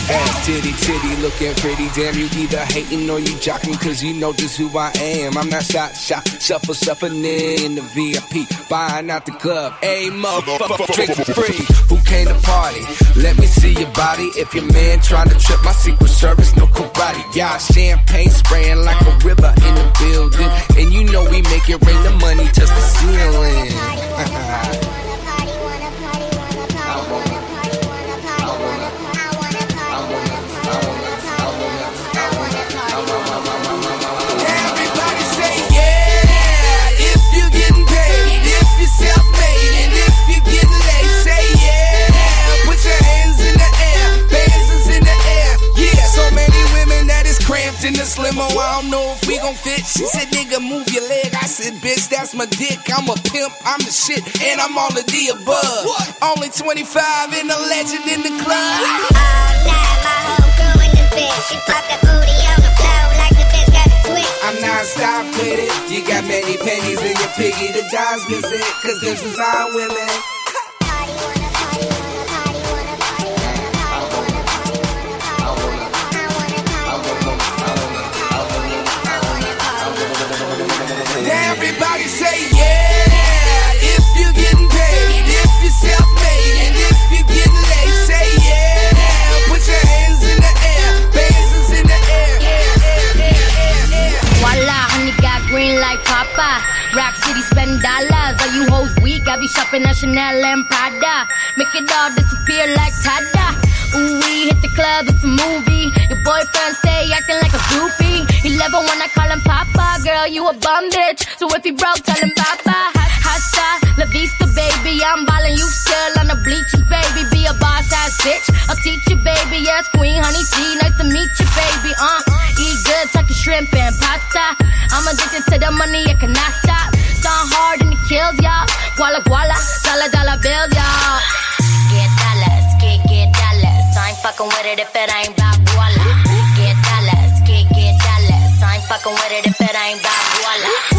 Ass titty, looking pretty. Damn, you either hating or you jocking, cause you know just who I am. I'm not shot, shuffling in the VIP, buying out the club. Hey, motherfucker, drink for free. Who came to party? Let me see your body. If your man trying to trip my Secret Service, no karate. Y'all champagne spraying like a river in the building. And you know we make it rain, the money touch the ceiling. Everybody say yeah, if you're getting paid, if you're self-made, and if you're getting laid, say yeah. Put your hands in the air, bands is in the air. Yeah, so many women that is cramped in the limo. I don't know if we gon' fit. She said, nigga, move your leg. I said, bitch, that's my dick. I'm a pimp, I'm the shit, and I'm all of the above. What? Only 25 and a legend in the club. All night, my whole crew in this bitch. She pop that booty on the floor like the bitch got a twist. I'm non-stop with it. You got many pennies in your piggy. The dimes missing, cause this is our women. Everybody say yeah, if you're getting paid, if you're self-made, and if you're getting laid, say yeah. Put your hands in the air, bands is in the air. Voila, honey got green like Papa. Rap City spend dollars. Are you hoes weak? I be shopping at Chanel and Prada. Make it all disappear like Tada. Ooh, we hit the club, it's a movie. Your boyfriend stay acting like a groupie. He love it when I call him Papa. Girl, you a bum bitch, so if he broke, tell him Papa. Hasta la vista, baby. I'm ballin', you still on the bleachers, baby. Be a boss-ass bitch, I'll teach you, baby. Yes, Queen Honey C, nice to meet you, baby. Eat good, tuck your shrimp and pasta. I'm addicted to the money, I cannot stop. Sound hard and it kills, y'all. Guala guala, dollar bills, y'all. Get dollars, get dollars. I ain't fucking with it if it ain't about guala. Get dollars, get dollars. I ain't fucking with it if it ain't about guala.